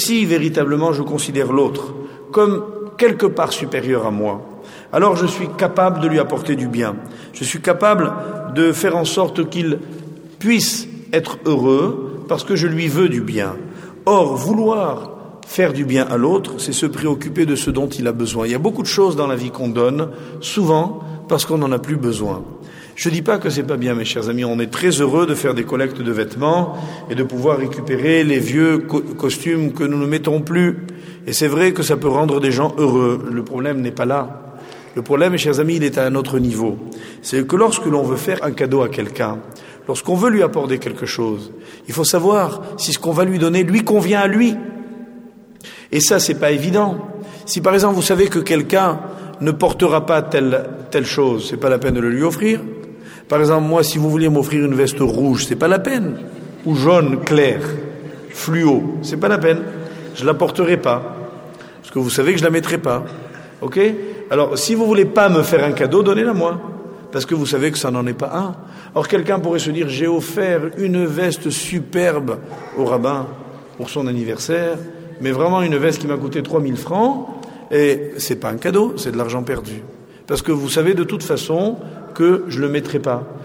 si véritablement je considère l'autre comme quelque part supérieur à moi, alors je suis capable de lui apporter du bien. Je suis capable de faire en sorte qu'il puisse être heureux parce que je lui veux du bien. Or, vouloir faire du bien à l'autre, c'est se préoccuper de ce dont il a besoin. Il y a beaucoup de choses dans la vie qu'on donne, souvent parce qu'on n'en a plus besoin. Je ne dis pas que c'est pas bien, mes chers amis. On est très heureux de faire des collectes de vêtements et de pouvoir récupérer les vieux costumes que nous ne mettons plus. Et c'est vrai que ça peut rendre des gens heureux. Le problème n'est pas là. Le problème, mes chers amis, il est à un autre niveau. C'est que lorsque l'on veut faire un cadeau à quelqu'un, lorsqu'on veut lui apporter quelque chose, il faut savoir si ce qu'on va lui donner lui convient à lui. Et ça, c'est pas évident. Si par exemple vous savez que quelqu'un ne portera pas telle chose, c'est pas la peine de le lui offrir. Par exemple, moi, si vous vouliez m'offrir une veste rouge, c'est pas la peine. Ou jaune clair, fluo, c'est pas la peine. Je la porterai pas. Parce que vous savez que je la mettrai pas. Ok? Alors, si vous voulez pas me faire un cadeau, donnez-la moi. Parce que vous savez que ça n'en est pas un. Or, quelqu'un pourrait se dire, j'ai offert une veste superbe au rabbin pour son anniversaire, mais vraiment une veste qui m'a coûté 3000 francs, et c'est pas un cadeau, c'est de l'argent perdu. Parce que vous savez de toute façon que je le mettrai pas.